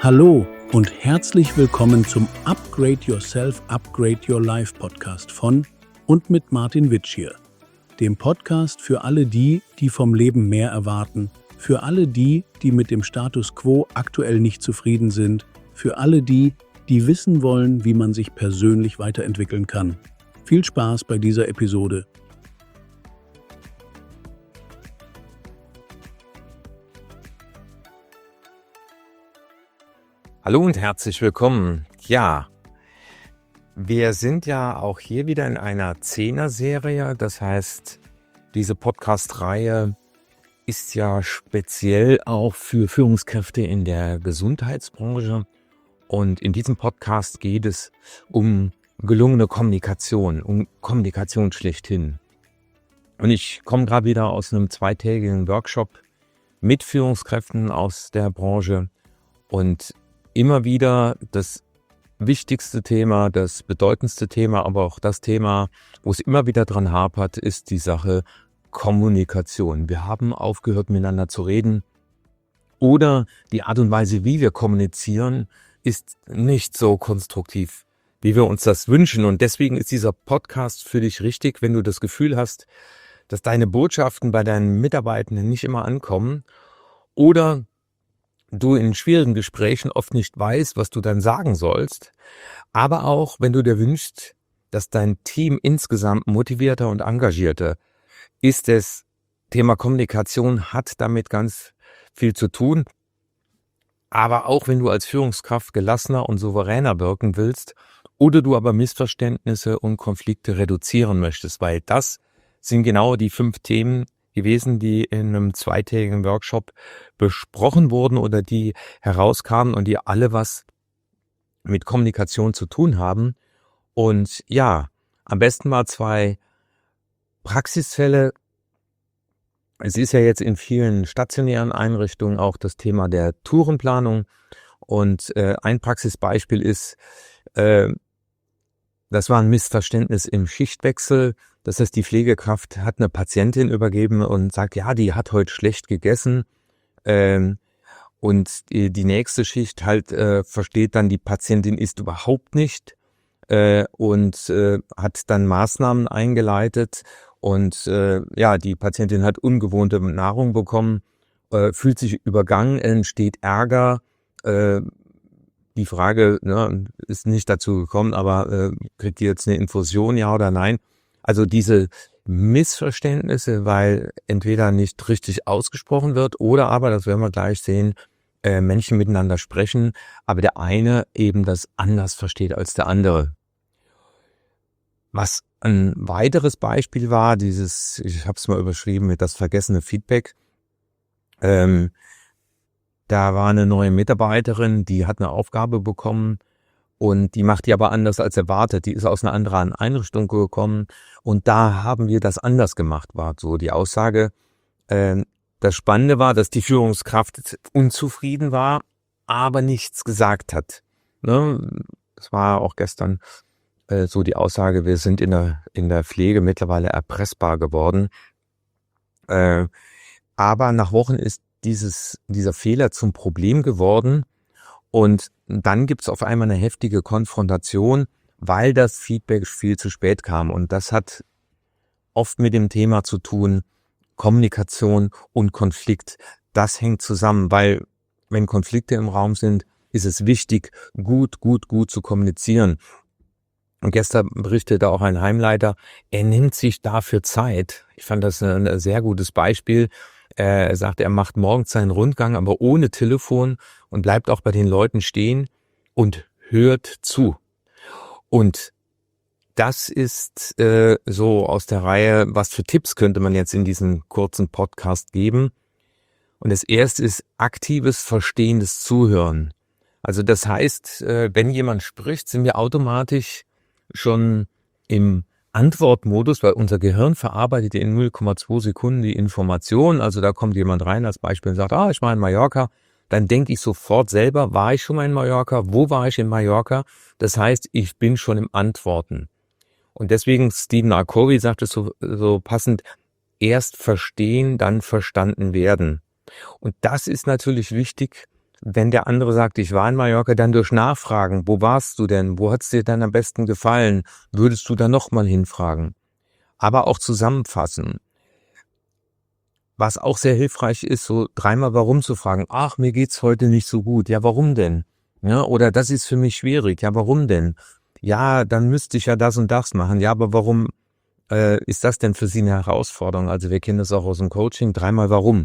Hallo und herzlich willkommen zum Upgrade Yourself, Upgrade Your Life Podcast von und mit Martin Witsch hier, dem Podcast für alle die, die vom Leben mehr erwarten, für alle die, die mit dem Status quo aktuell nicht zufrieden sind, für alle die, die wissen wollen, wie man sich persönlich weiterentwickeln kann. Viel Spaß bei dieser Episode. Hallo und herzlich willkommen. Ja, wir sind ja auch hier wieder in einer 10er-Serie. Das heißt, diese Podcast-Reihe ist ja speziell auch für Führungskräfte in der Gesundheitsbranche. Und in diesem Podcast geht es um gelungene Kommunikation, um Kommunikation schlechthin. Und ich komme gerade wieder aus einem 2-tägigen Workshop mit Führungskräften aus der Branche und immer wieder das wichtigste Thema, das bedeutendste Thema, aber auch das Thema, wo es immer wieder dran hapert, ist die Sache Kommunikation. Wir haben aufgehört, miteinander zu reden oder die Art und Weise, wie wir kommunizieren, ist nicht so konstruktiv, wie wir uns das wünschen. Und deswegen ist dieser Podcast für dich richtig, wenn du das Gefühl hast, dass deine Botschaften bei deinen Mitarbeitenden nicht immer ankommen oder du in schwierigen Gesprächen oft nicht weißt, was du dann sagen sollst, aber auch, wenn du dir wünschst, dass dein Team insgesamt motivierter und engagierter ist, das Thema Kommunikation hat damit ganz viel zu tun, aber auch wenn du als Führungskraft gelassener und souveräner wirken willst oder du aber Missverständnisse und Konflikte reduzieren möchtest, weil das sind genau die 5 Themen gewesen, die in einem 2-tägigen Workshop besprochen wurden oder die herauskamen und die alle was mit Kommunikation zu tun haben. Und ja, am besten mal 2 Praxisfälle. Es ist ja jetzt in vielen stationären Einrichtungen auch das Thema der Tourenplanung. Und ein Praxisbeispiel ist, das war ein Missverständnis im Schichtwechsel. Das heißt, die Pflegekraft hat eine Patientin übergeben und sagt, ja, die hat heute schlecht gegessen. Und die nächste Schicht halt versteht dann, die Patientin isst überhaupt nicht und hat dann Maßnahmen eingeleitet. Und ja, die Patientin hat ungewohnte Nahrung bekommen, fühlt sich übergangen, entsteht Ärger. Die Frage ist nicht dazu gekommen, aber kriegt die jetzt eine Infusion, ja oder nein? Also diese Missverständnisse, weil entweder nicht richtig ausgesprochen wird oder aber, das werden wir gleich sehen, Menschen miteinander sprechen, aber der eine eben das anders versteht als der andere. Was ein weiteres Beispiel war, ich habe es mal überschrieben mit das vergessene Feedback. Da war eine neue Mitarbeiterin, die hat eine Aufgabe bekommen und die macht die aber anders als erwartet. Die ist aus einer anderen Einrichtung gekommen und da haben wir das anders gemacht, war so die Aussage. Das Spannende war, dass die Führungskraft unzufrieden war, aber nichts gesagt hat. Ne? Das war auch gestern so die Aussage, wir sind in der Pflege mittlerweile erpressbar geworden. Aber nach Wochen ist dieser Fehler zum Problem geworden und dann gibt es auf einmal eine heftige Konfrontation, weil das Feedback viel zu spät kam. Und das hat oft mit dem Thema zu tun, Kommunikation und Konflikt. Das hängt zusammen, weil wenn Konflikte im Raum sind, ist es wichtig, gut zu kommunizieren. Und gestern berichtete auch ein Heimleiter, er nimmt sich dafür Zeit. Ich fand das ein sehr gutes Beispiel. Er sagt, er macht morgens seinen Rundgang, aber ohne Telefon und bleibt auch bei den Leuten stehen und hört zu. Und das ist so aus der Reihe, was für Tipps könnte man jetzt in diesem kurzen Podcast geben. Und das erste ist aktives, verstehendes Zuhören. Also das heißt, wenn jemand spricht, sind wir automatisch schon im Antwortmodus, weil unser Gehirn verarbeitet in 0,2 Sekunden die Information. Also da kommt jemand rein als Beispiel und sagt, ich war in Mallorca. Dann denke ich sofort selber, war ich schon mal in Mallorca? Wo war ich in Mallorca? Das heißt, ich bin schon im Antworten. Und deswegen, Stephen R. Covey sagt es so passend, erst verstehen, dann verstanden werden. Und das ist natürlich wichtig, wenn der andere sagt, ich war in Mallorca, dann durch Nachfragen, wo warst du denn? Wo hat's dir dann am besten gefallen? Würdest du da nochmal hinfragen? Aber auch zusammenfassen. Was auch sehr hilfreich ist, so 3-mal warum zu fragen. Ach, mir geht's heute nicht so gut. Ja, warum denn? Ja, oder das ist für mich schwierig. Ja, warum denn? Ja, dann müsste ich ja das und das machen. Ja, aber warum ist das denn für Sie eine Herausforderung? Also wir kennen das auch aus dem Coaching. 3-mal warum.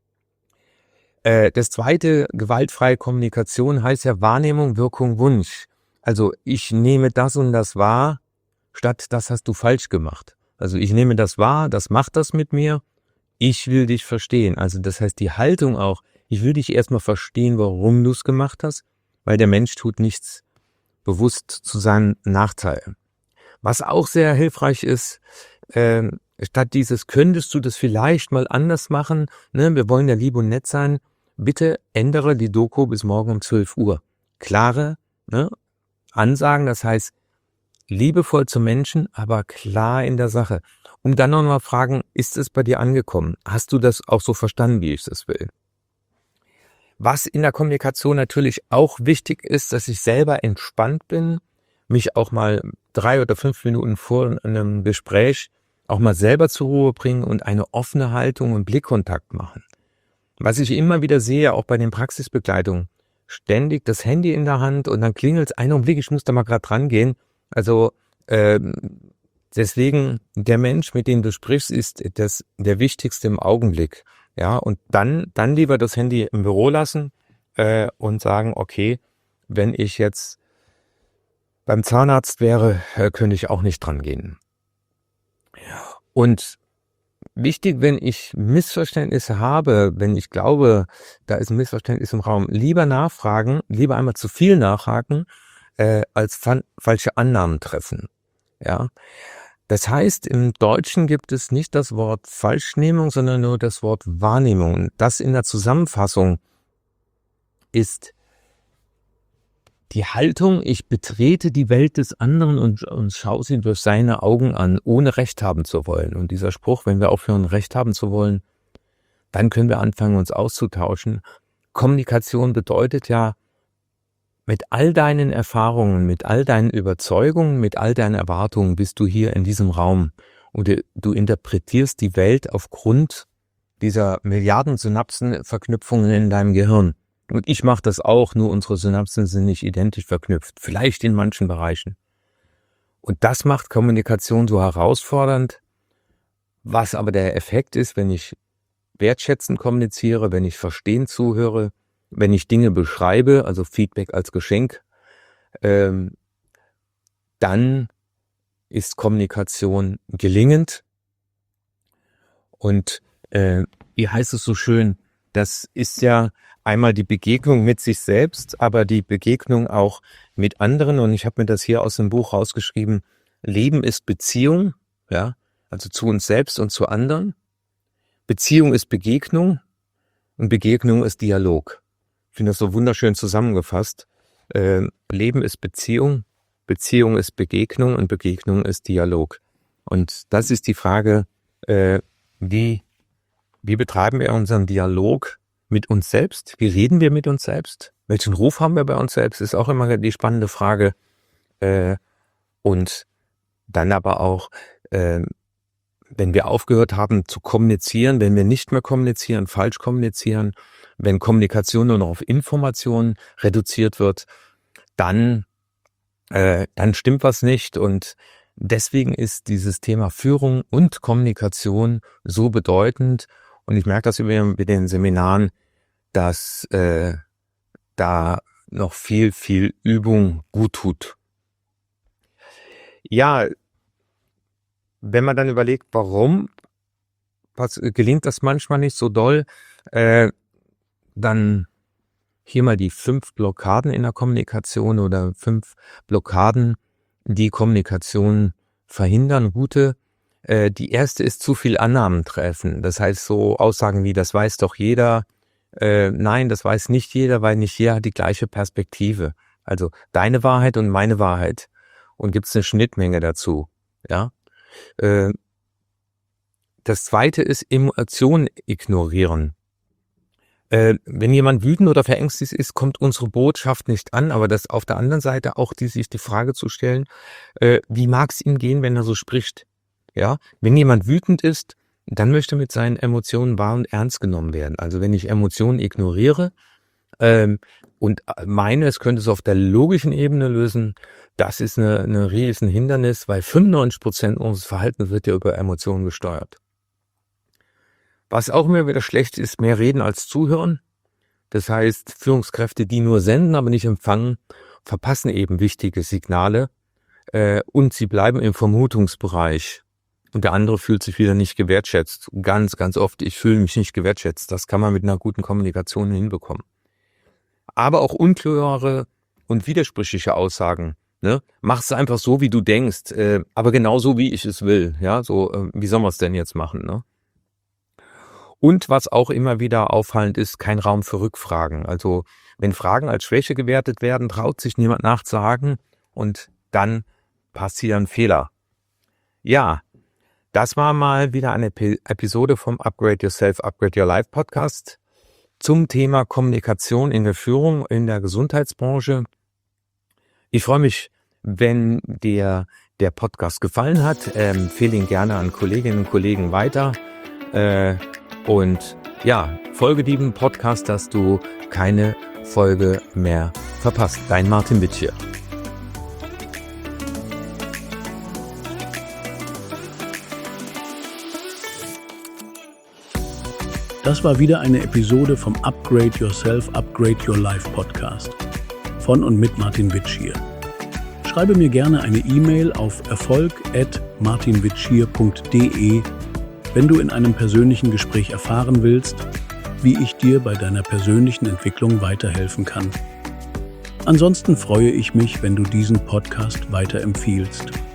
Das zweite, gewaltfreie Kommunikation heißt ja Wahrnehmung, Wirkung, Wunsch. Also ich nehme das und das wahr, statt das hast du falsch gemacht. Also ich nehme das wahr, das macht das mit mir. Ich will dich verstehen. Also das heißt die Haltung auch, ich will dich erstmal verstehen, warum du es gemacht hast, weil der Mensch tut nichts bewusst zu seinem Nachteil. Was auch sehr hilfreich ist, statt dieses, könntest du das vielleicht mal anders machen, ne, wir wollen ja lieb und nett sein, bitte ändere die Doku bis morgen um 12 Uhr. Klare Ansagen, das heißt liebevoll zum Menschen, aber klar in der Sache. Und dann noch mal fragen, ist es bei dir angekommen? Hast du das auch so verstanden, wie ich das will? Was in der Kommunikation natürlich auch wichtig ist, dass ich selber entspannt bin, mich auch mal 3 oder 5 Minuten vor einem Gespräch auch mal selber zur Ruhe bringen und eine offene Haltung und Blickkontakt machen. Was ich immer wieder sehe, auch bei den Praxisbegleitungen, ständig das Handy in der Hand und dann klingelt es, einen Augenblick, ich muss da mal gerade rangehen. Also deswegen, der Mensch, mit dem du sprichst, ist der wichtigste im Augenblick. Ja, und dann lieber das Handy im Büro lassen und sagen, okay, wenn ich jetzt beim Zahnarzt wäre, könnte ich auch nicht dran gehen. Und wichtig, wenn ich Missverständnisse habe, wenn ich glaube, da ist ein Missverständnis im Raum, lieber nachfragen, lieber einmal zu viel nachhaken, als falsche Annahmen treffen. Ja, das heißt, im Deutschen gibt es nicht das Wort Falschnehmung, sondern nur das Wort Wahrnehmung. Und das in der Zusammenfassung ist die Haltung, ich betrete die Welt des anderen und schaue sie durch seine Augen an, ohne Recht haben zu wollen. Und dieser Spruch, wenn wir aufhören, Recht haben zu wollen, dann können wir anfangen, uns auszutauschen. Kommunikation bedeutet ja, mit all deinen Erfahrungen, mit all deinen Überzeugungen, mit all deinen Erwartungen bist du hier in diesem Raum und du interpretierst die Welt aufgrund dieser Milliarden Synapsenverknüpfungen in deinem Gehirn. Und ich mache das auch, nur unsere Synapsen sind nicht identisch verknüpft, vielleicht in manchen Bereichen. Und das macht Kommunikation so herausfordernd, was aber der Effekt ist, wenn ich wertschätzend kommuniziere, wenn ich verstehen zuhöre, wenn ich Dinge beschreibe, also Feedback als Geschenk, dann ist Kommunikation gelingend. Und wie heißt es so schön, das ist ja einmal die Begegnung mit sich selbst, aber die Begegnung auch mit anderen. Und ich habe mir das hier aus dem Buch rausgeschrieben, Leben ist Beziehung, ja, also zu uns selbst und zu anderen. Beziehung ist Begegnung und Begegnung ist Dialog. Ich finde das so wunderschön zusammengefasst. Leben ist Beziehung, Beziehung ist Begegnung und Begegnung ist Dialog. Und das ist die Frage, wie betreiben wir unseren Dialog mit uns selbst? Wie reden wir mit uns selbst? Welchen Ruf haben wir bei uns selbst? Ist auch immer die spannende Frage. Und dann aber auch, wenn wir aufgehört haben zu kommunizieren, wenn wir nicht mehr kommunizieren, falsch kommunizieren, wenn Kommunikation nur noch auf Informationen reduziert wird, dann stimmt was nicht. Und deswegen ist dieses Thema Führung und Kommunikation so bedeutend. Und ich merke das mit den Seminaren, dass da noch viel, viel Übung gut tut. Ja, wenn man dann überlegt, warum gelingt das manchmal nicht so doll, dann hier mal die 5 Blockaden in der Kommunikation oder 5 Blockaden, die Kommunikation verhindern, gute. Die erste ist zu viel Annahmen treffen. Das heißt so Aussagen wie, das weiß doch jeder. Nein, das weiß nicht jeder, weil nicht jeder hat die gleiche Perspektive. Also deine Wahrheit und meine Wahrheit. Und gibt es eine Schnittmenge dazu. Ja. Das zweite ist Emotionen ignorieren. Wenn jemand wütend oder verängstigt ist, kommt unsere Botschaft nicht an, aber das auf der anderen Seite auch sich die Frage zu stellen, wie mag es ihm gehen, wenn er so spricht? Ja, wenn jemand wütend ist, dann möchte mit seinen Emotionen wahr und ernst genommen werden. Also wenn ich Emotionen ignoriere und meine, es könnte es auf der logischen Ebene lösen, das ist eine riesen Hindernis, weil 95% unseres Verhaltens wird ja über Emotionen gesteuert. Was auch immer wieder schlecht ist, mehr reden als zuhören. Das heißt, Führungskräfte, die nur senden, aber nicht empfangen, verpassen eben wichtige Signale und sie bleiben im Vermutungsbereich. Und der andere fühlt sich wieder nicht gewertschätzt. Ganz, ganz oft, ich fühle mich nicht gewertschätzt. Das kann man mit einer guten Kommunikation hinbekommen. Aber auch unklare und widersprüchliche Aussagen. Ne? Mach es einfach so, wie du denkst, aber genauso, wie ich es will. Ja, so, wie sollen wir es denn jetzt machen? Ne? Und was auch immer wieder auffallend ist, kein Raum für Rückfragen. Also wenn Fragen als Schwäche gewertet werden, traut sich niemand nachzuhaken und dann passieren Fehler. Ja, das war mal wieder eine Episode vom Upgrade Yourself, Upgrade Your Life Podcast zum Thema Kommunikation in der Führung in der Gesundheitsbranche. Ich freue mich, wenn dir der Podcast gefallen hat. Empfehle ihn gerne an Kolleginnen und Kollegen weiter. Und ja, folge diesem Podcast, dass du keine Folge mehr verpasst. Dein Martin Witsch hier. Das war wieder eine Episode vom Upgrade Yourself, Upgrade Your Life Podcast. Von und mit Martin Witsch hier. Schreibe mir gerne eine E-Mail auf erfolg@martinwitschier.de, wenn du in einem persönlichen Gespräch erfahren willst, wie ich dir bei deiner persönlichen Entwicklung weiterhelfen kann. Ansonsten freue ich mich, wenn du diesen Podcast weiterempfiehlst.